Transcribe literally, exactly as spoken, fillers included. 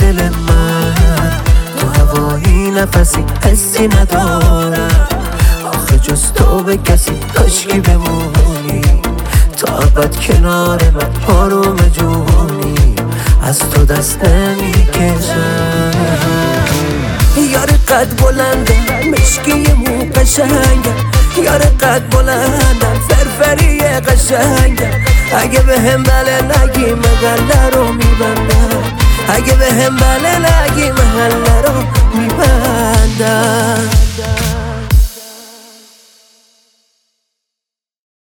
دل من، تو هوایی نفسی حسی ندارم، آخه جز تو به کسی کاشکی بمونی، تا ابد کنار من آروم جونی، از تو دست نمیکشم. یار قد بلندم مشکی مو قشنگم، یار قد بلندم فرفری قشنگم، اگه به هم بله نگی محله رو میبندم، اگه به هم بله نگی محله رو میبندم.